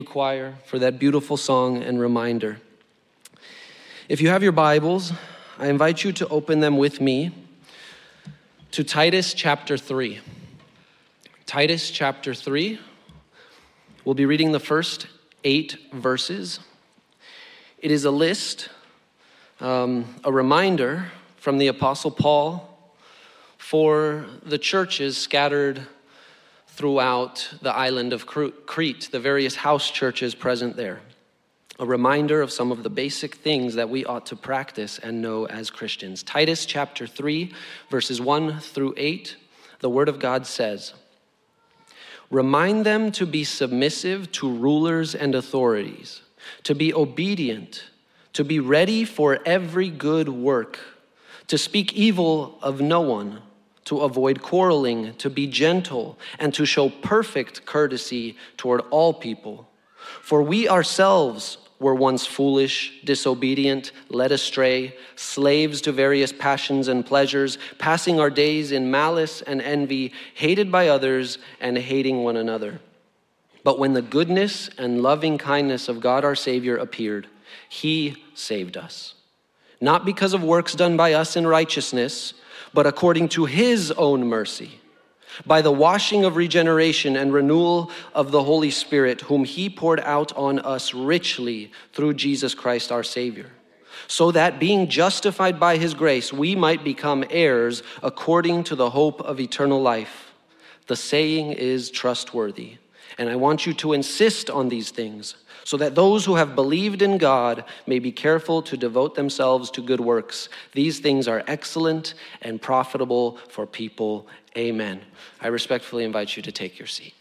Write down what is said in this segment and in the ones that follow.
Choir for that beautiful song and reminder. If you have your Bibles, I invite you to open them with me to Titus chapter 3. Titus chapter 3. We'll be reading the first 8 verses. It is a list, a reminder from the Apostle Paul for the churches scattered throughout the island of Crete, the various house churches present there. A reminder of some of the basic things that we ought to practice and know as Christians. Titus chapter 3, verses 1 through 8, the Word of God says, "Remind them to be submissive to rulers and authorities, to be obedient, to be ready for every good work, to speak evil of no one, to avoid quarreling, to be gentle, and to show perfect courtesy toward all people. For we ourselves were once foolish, disobedient, led astray, slaves to various passions and pleasures, passing our days in malice and envy, hated by others and hating one another. But when the goodness and loving kindness of God our Savior appeared, he saved us, not because of works done by us in righteousness, but according to his own mercy, by the washing of regeneration and renewal of the Holy Spirit, whom he poured out on us richly through Jesus Christ our Savior, so that being justified by his grace, we might become heirs according to the hope of eternal life. The saying is trustworthy, and I want you to insist on these things, so that those who have believed in God may be careful to devote themselves to good works. These things are excellent and profitable for people. Amen." I respectfully invite you to take your seat.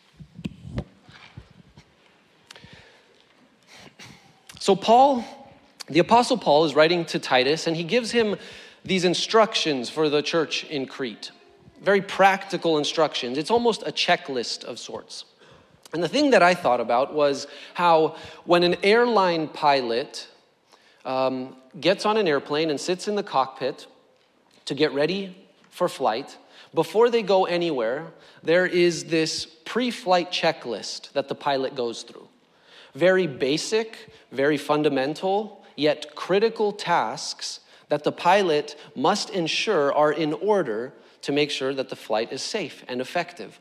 So the Apostle Paul is writing to Titus, and he gives him these instructions for the church in Crete. Very practical instructions. It's almost a checklist of sorts. And the thing that I thought about was how when an airline pilot gets on an airplane and sits in the cockpit to get ready for flight, before they go anywhere, there is this pre-flight checklist that the pilot goes through. Very basic, very fundamental, yet critical tasks that the pilot must ensure are in order to make sure that the flight is safe and effective.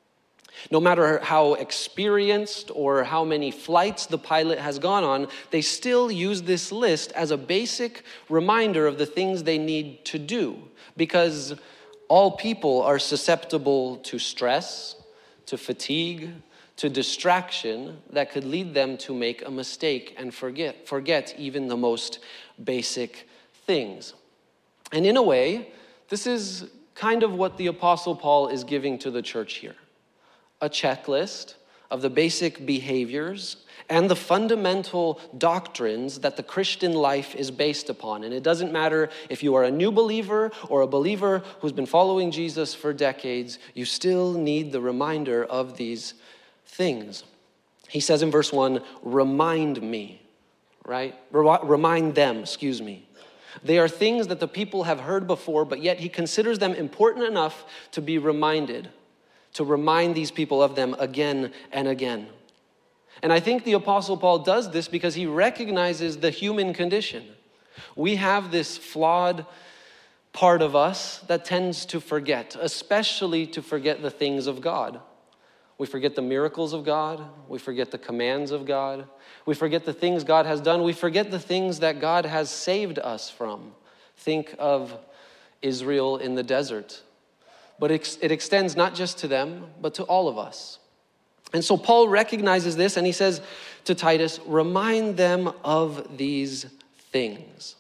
No matter how experienced or how many flights the pilot has gone on, they still use this list as a basic reminder of the things they need to do, because all people are susceptible to stress, to fatigue, to distraction that could lead them to make a mistake and forget even the most basic things. And in a way, this is kind of what the Apostle Paul is giving to the church here. A checklist of the basic behaviors and the fundamental doctrines that the Christian life is based upon. And it doesn't matter if you are a new believer or a believer who's been following Jesus for decades, you still need the reminder of these things. He says in verse 1, remind me, right? Remind them, excuse me. They are things that the people have heard before, but yet he considers them important enough to be reminded, to remind these people of them again and again. And I think the Apostle Paul does this because he recognizes the human condition. We have this flawed part of us that tends to forget, especially to forget the things of God. We forget the miracles of God. We forget the commands of God. We forget the things God has done. We forget the things that God has saved us from. Think of Israel in the desert. But it extends not just to them, but to all of us. And so Paul recognizes this, and he says to Titus, remind them of these things.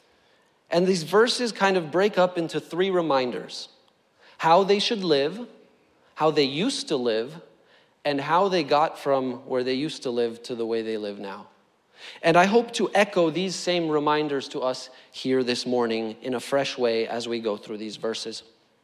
And these verses kind of break up into 3 reminders: how they should live, how they used to live, and how they got from where they used to live to the way they live now. And I hope to echo these same reminders to us here this morning in a fresh way as we go through these verses.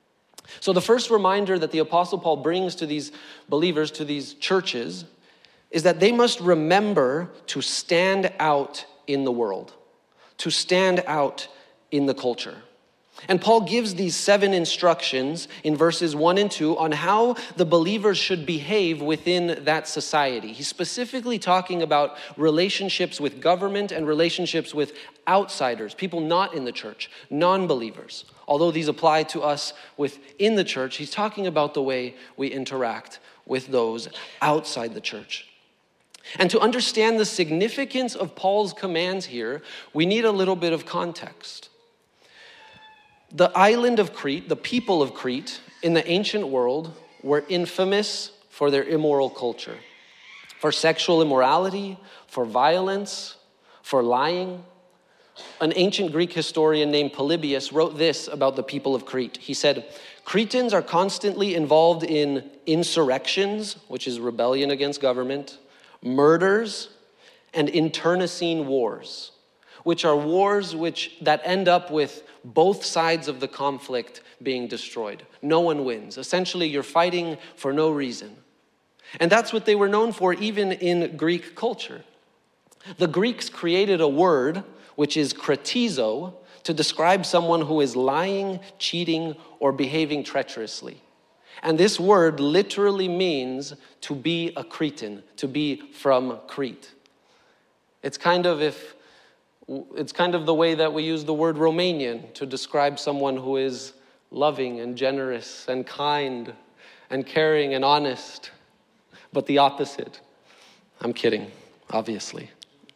So the first reminder that the Apostle Paul brings to these believers, to these churches, is that they must remember to stand out in the world, to stand out in the culture. And Paul gives these 7 instructions in verses 1 and 2 on how the believers should behave within that society. He's specifically talking about relationships with government and relationships with outsiders, people not in the church, non-believers. Although these apply to us within the church, he's talking about the way we interact with those outside the church. And to understand the significance of Paul's commands here, we need a little bit of context. The island of Crete, the people of Crete in the ancient world were infamous for their immoral culture, for sexual immorality, for violence, for lying. An ancient Greek historian named Polybius wrote this about the people of Crete. He said, Cretans are constantly involved in insurrections, which is rebellion against government, murders, and internecine wars, which are wars that end up with both sides of the conflict being destroyed. No one wins. Essentially, you're fighting for no reason. And that's what they were known for even in Greek culture. The Greeks created a word, which is kretizo, to describe someone who is lying, cheating, or behaving treacherously. And this word literally means to be a Cretan, to be from Crete. It's kind of the way that we use the word Romanian to describe someone who is loving and generous and kind and caring and honest, but the opposite. I'm kidding, obviously.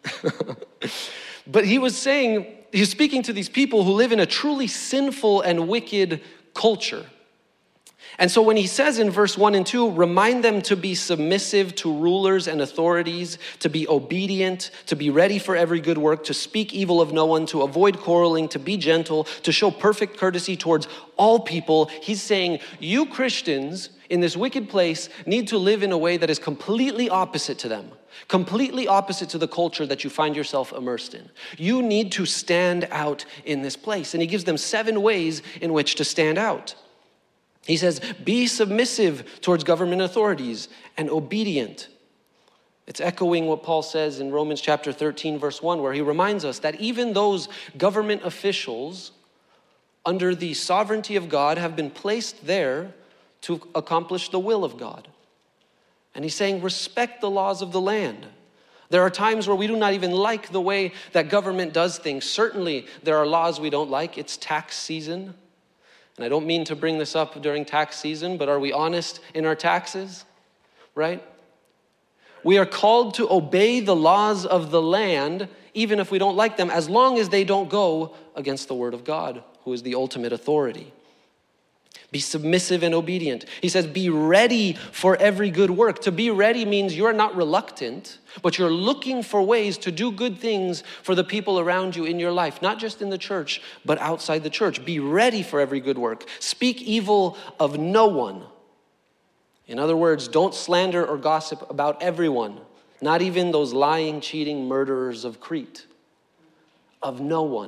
But he's speaking to these people who live in a truly sinful and wicked culture. And so when he says in verse 1 and 2, remind them to be submissive to rulers and authorities, to be obedient, to be ready for every good work, to speak evil of no one, to avoid quarreling, to be gentle, to show perfect courtesy towards all people. He's saying, you Christians in this wicked place need to live in a way that is completely opposite to them, completely opposite to the culture that you find yourself immersed in. You need to stand out in this place. And he gives them 7 ways in which to stand out. He says, be submissive towards government authorities and obedient. It's echoing what Paul says in Romans chapter 13, verse 1, where he reminds us that even those government officials under the sovereignty of God have been placed there to accomplish the will of God. And he's saying, respect the laws of the land. There are times where we do not even like the way that government does things. Certainly, there are laws we don't like. It's tax season. And I don't mean to bring this up during tax season, but are we honest in our taxes? Right? We are called to obey the laws of the land, even if we don't like them, as long as they don't go against the word of God, who is the ultimate authority. Be submissive and obedient. He says, be ready for every good work. To be ready means you're not reluctant, but you're looking for ways to do good things for the people around you in your life, not just in the church, but outside the church. Be ready for every good work. Speak evil of no one. In other words, don't slander or gossip about everyone, not even those lying, cheating murderers of Crete. Of no one.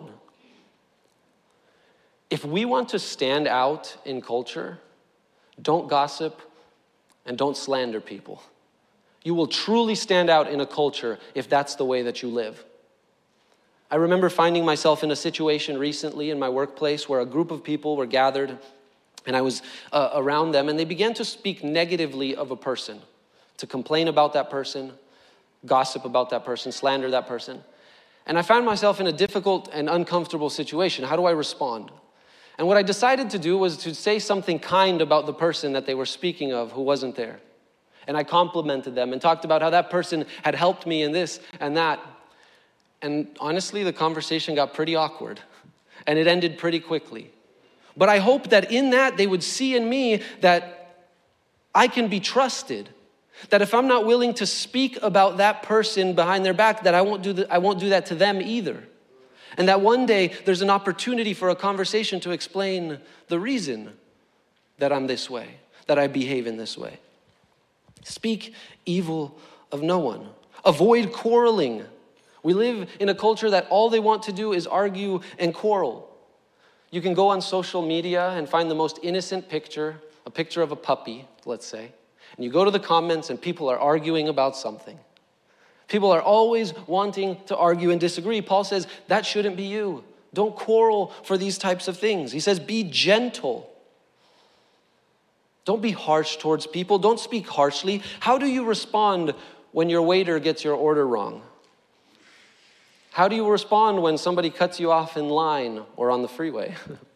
If we want to stand out in culture, don't gossip and don't slander people. You will truly stand out in a culture if that's the way that you live. I remember finding myself in a situation recently in my workplace where a group of people were gathered and I was around them, and they began to speak negatively of a person, to complain about that person, gossip about that person, slander that person. And I found myself in a difficult and uncomfortable situation. How do I respond? And what I decided to do was to say something kind about the person that they were speaking of who wasn't there. And I complimented them and talked about how that person had helped me in this and that. And honestly, the conversation got pretty awkward. And it ended pretty quickly. But I hope that in that they would see in me that I can be trusted. That if I'm not willing to speak about that person behind their back, that I won't do that to them either. And that one day there's an opportunity for a conversation to explain the reason that I'm this way, that I behave in this way. Speak evil of no one. Avoid quarreling. We live in a culture that all they want to do is argue and quarrel. You can go on social media and find the most innocent picture, a picture of a puppy, let's say, and you go to the comments and people are arguing about something. People are always wanting to argue and disagree. Paul says, that shouldn't be you. Don't quarrel for these types of things. He says, be gentle. Don't be harsh towards people. Don't speak harshly. How do you respond when your waiter gets your order wrong? How do you respond when somebody cuts you off in line or on the freeway?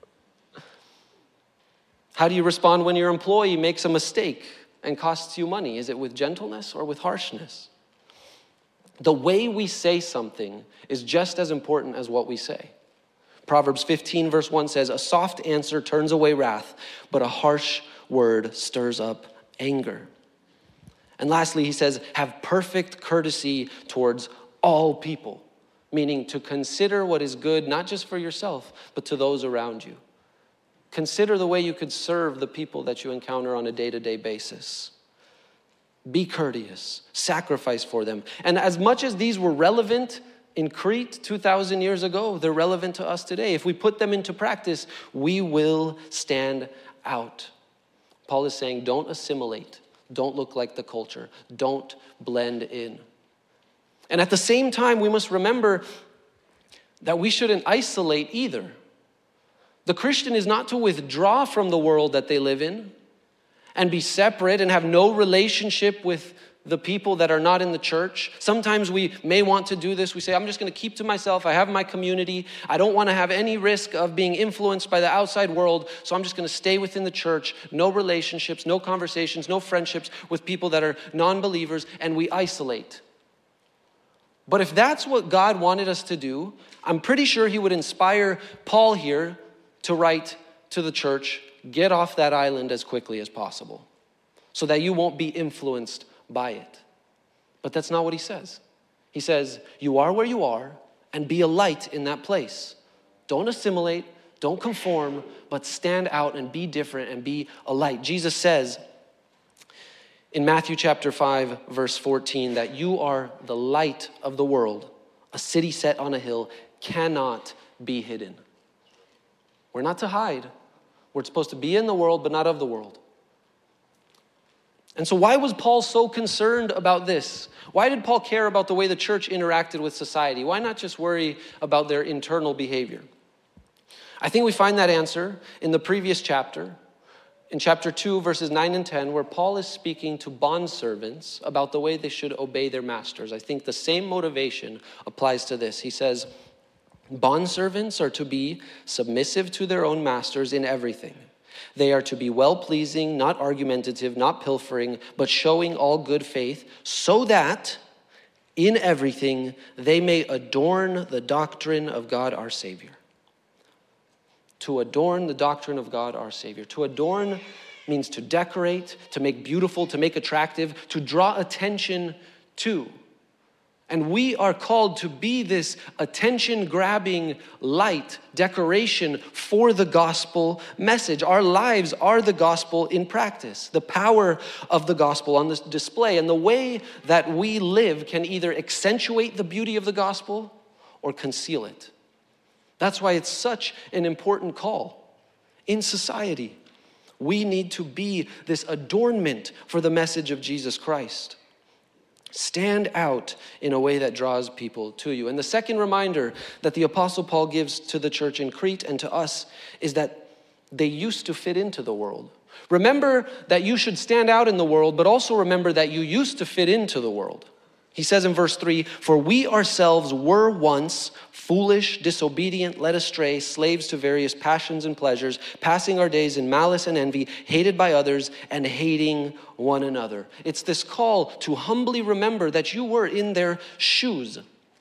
How do you respond when your employee makes a mistake and costs you money? Is it with gentleness or with harshness? The way we say something is just as important as what we say. Proverbs 15 verse 1 says, a soft answer turns away wrath, but a harsh word stirs up anger. And lastly, he says, have perfect courtesy towards all people, meaning to consider what is good, not just for yourself, but to those around you. Consider the way you could serve the people that you encounter on a day-to-day basis. Be courteous, sacrifice for them. And as much as these were relevant in Crete 2,000 years ago, they're relevant to us today. If we put them into practice, we will stand out. Paul is saying, don't assimilate. Don't look like the culture. Don't blend in. And at the same time, we must remember that we shouldn't isolate either. The Christian is not to withdraw from the world that they live in and be separate and have no relationship with the people that are not in the church. Sometimes we may want to do this. We say, I'm just going to keep to myself. I have my community. I don't want to have any risk of being influenced by the outside world, so I'm just going to stay within the church. No relationships, no conversations, no friendships with people that are non-believers, and we isolate. But if that's what God wanted us to do, I'm pretty sure he would inspire Paul here to write to the church, get off that island as quickly as possible so that you won't be influenced by it. But that's not what he says. He says, you are where you are and be a light in that place. Don't assimilate, don't conform, but stand out and be different and be a light. Jesus says in Matthew chapter 5, verse 14, that you are the light of the world. A city set on a hill cannot be hidden. We're not to hide. We're supposed to be in the world, but not of the world. And so why was Paul so concerned about this? Why did Paul care about the way the church interacted with society? Why not just worry about their internal behavior? I think we find that answer in the previous chapter, in chapter 2, verses 9 and 10, where Paul is speaking to bondservants about the way they should obey their masters. I think the same motivation applies to this. He says, bondservants are to be submissive to their own masters in everything. They are to be well-pleasing, not argumentative, not pilfering, but showing all good faith, so that in everything they may adorn the doctrine of God our Savior. To adorn the doctrine of God our Savior. To adorn means to decorate, to make beautiful, to make attractive, to draw attention to. And we are called to be this attention-grabbing light, decoration for the gospel message. Our lives are the gospel in practice, the power of the gospel on this display. And the way that we live can either accentuate the beauty of the gospel or conceal it. That's why it's such an important call in society. We need to be this adornment for the message of Jesus Christ. Stand out in a way that draws people to you. And the second reminder that the Apostle Paul gives to the church in Crete and to us is that they used to fit into the world. Remember that you should stand out in the world, but also remember that you used to fit into the world. He says in verse 3, for we ourselves were once foolish, disobedient, led astray, slaves to various passions and pleasures, passing our days in malice and envy, hated by others and hating one another. It's this call to humbly remember that you were in their shoes.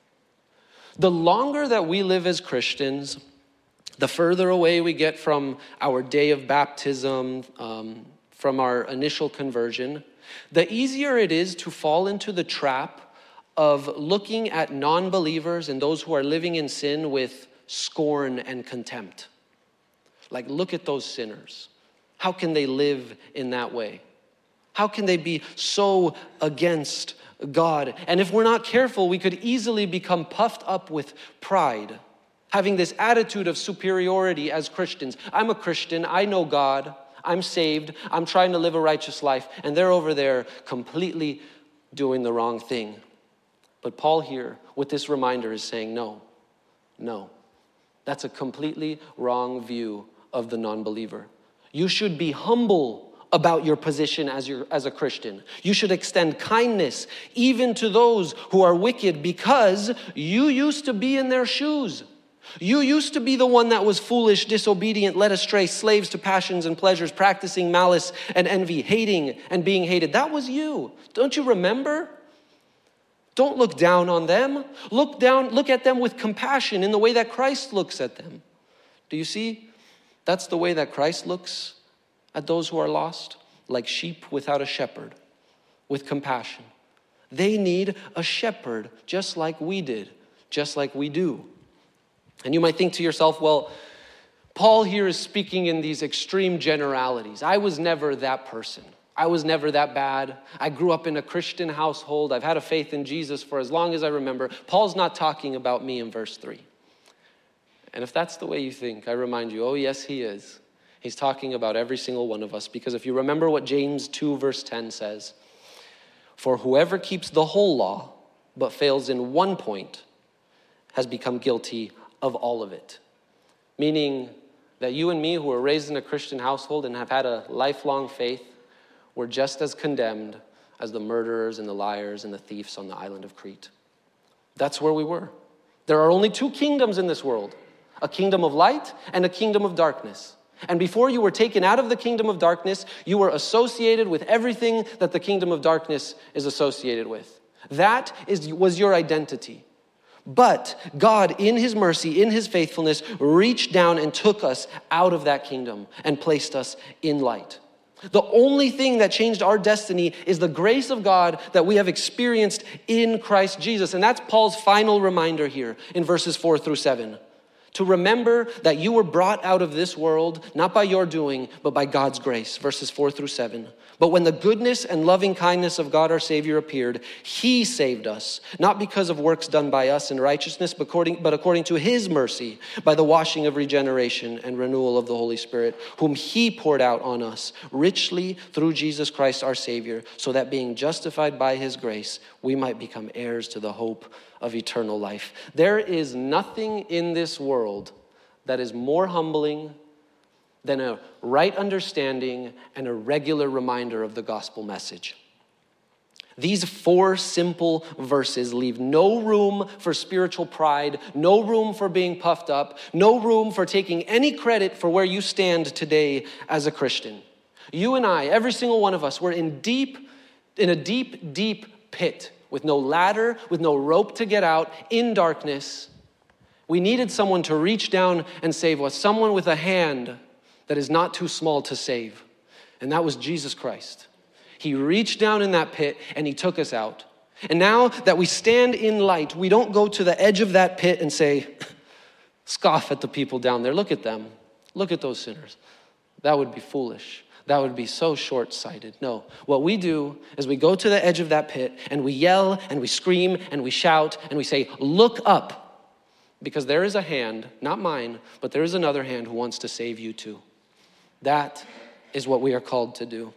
The longer that we live as Christians, the further away we get from our day of baptism, from our initial conversion, the easier it is to fall into the trap of looking at non-believers and those who are living in sin with scorn and contempt. Like, look at those sinners. How can they live in that way? How can they be so against God? And if we're not careful, we could easily become puffed up with pride, having this attitude of superiority as Christians. I'm a Christian, I know God, I'm saved, I'm trying to live a righteous life, and they're over there completely doing the wrong thing. But Paul here, with this reminder, is saying, no, That's a completely wrong view of the non-believer. You should be humble about your position as a Christian. You should extend kindness even to those who are wicked, because you used to be in their shoes. You used to be the one that was foolish, disobedient, led astray, slaves to passions and pleasures, practicing malice and envy, hating and being hated. That was you. Don't you remember? Don't look down on them. Look at them with compassion in the way that Christ looks at them. Do you see? That's the way that Christ looks at those who are lost, like sheep without a shepherd, with compassion. They need a shepherd just like we did, just like we do. And you might think to yourself, well, Paul here is speaking in these extreme generalities. I was never that person. I was never that bad. I grew up in a Christian household. I've had a faith in Jesus for as long as I remember. Paul's not talking about me in verse 3. And if that's the way you think, I remind you, oh yes, he is. He's talking about every single one of us, because if you remember what James 2 verse 10 says, for whoever keeps the whole law but fails in one point has become guilty of all of it. Meaning that you and me, who were raised in a Christian household and have had a lifelong faith, were just as condemned as the murderers and the liars and the thieves on the island of Crete. That's where we were. There are only two kingdoms in this world, a kingdom of light and a kingdom of darkness. And before you were taken out of the kingdom of darkness, you were associated with everything that the kingdom of darkness is associated with. That was your identity. But God, in his mercy, in his faithfulness, reached down and took us out of that kingdom and placed us in light. The only thing that changed our destiny is the grace of God that we have experienced in Christ Jesus. And that's Paul's final reminder here in verses 4 through 7. To remember that you were brought out of this world, not by your doing, but by God's grace, verses 4 through 7. But when the goodness and loving kindness of God our Savior appeared, he saved us, not because of works done by us in righteousness, but according to his mercy, by the washing of regeneration and renewal of the Holy Spirit, whom he poured out on us richly through Jesus Christ our Savior, so that being justified by his grace, we might become heirs to the hope of eternal life. There is nothing in this world that is more humbling than a right understanding and a regular reminder of the gospel message. These 4 simple verses leave no room for spiritual pride, no room for being puffed up, no room for taking any credit for where you stand today as a Christian. You and I, every single one of us, we're in a deep, deep pit with no ladder, with no rope to get out, in darkness. We needed someone to reach down and save us, someone with a hand that is not too small to save. And that was Jesus Christ. He reached down in that pit and he took us out. And now that we stand in light, we don't go to the edge of that pit and say, scoff at the people down there. Look at them. Look at those sinners. That would be foolish. That would be so short-sighted. No, what we do is we go to the edge of that pit and we yell and we scream and we shout and we say, look up. Because there is a hand, not mine, but there is another hand who wants to save you too. That is what we are called to do.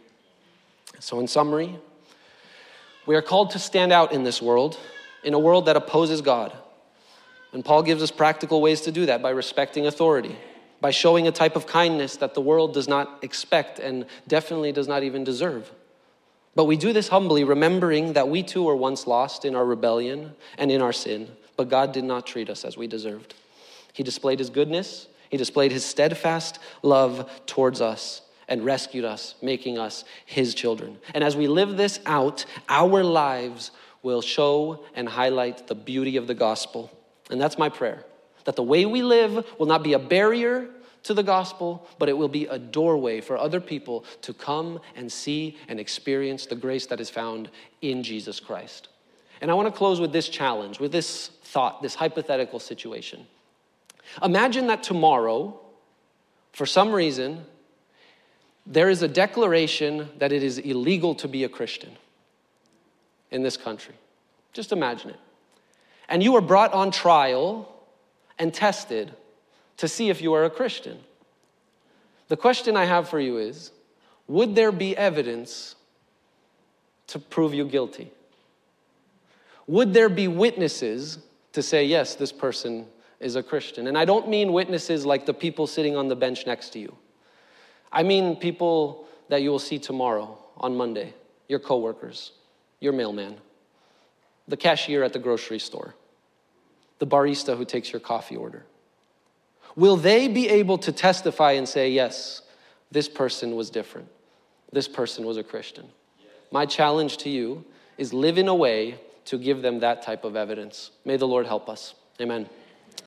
So in summary, we are called to stand out in this world, in a world that opposes God. And Paul gives us practical ways to do that by respecting authority, by showing a type of kindness that the world does not expect and definitely does not even deserve. But we do this humbly, remembering that we too were once lost in our rebellion and in our sin, but God did not treat us as we deserved. He displayed his goodness. He displayed his steadfast love towards us and rescued us, making us his children. And as we live this out, our lives will show and highlight the beauty of the gospel. And that's my prayer, that the way we live will not be a barrier to the gospel, but it will be a doorway for other people to come and see and experience the grace that is found in Jesus Christ. And I want to close with this challenge, with this thought, this hypothetical situation. Imagine that tomorrow, for some reason, there is a declaration that it is illegal to be a Christian in this country. Just imagine it. And you are brought on trial and tested to see if you are a Christian. The question I have for you is, would there be evidence to prove you guilty? Would there be witnesses to say, yes, this person is a Christian. And I don't mean witnesses like the people sitting on the bench next to you. I mean people that you will see tomorrow on Monday, your coworkers, your mailman, the cashier at the grocery store, the barista who takes your coffee order. Will they be able to testify and say, yes, this person was different. This person was a Christian. My challenge to you is live in a way to give them that type of evidence. May the Lord help us. Amen.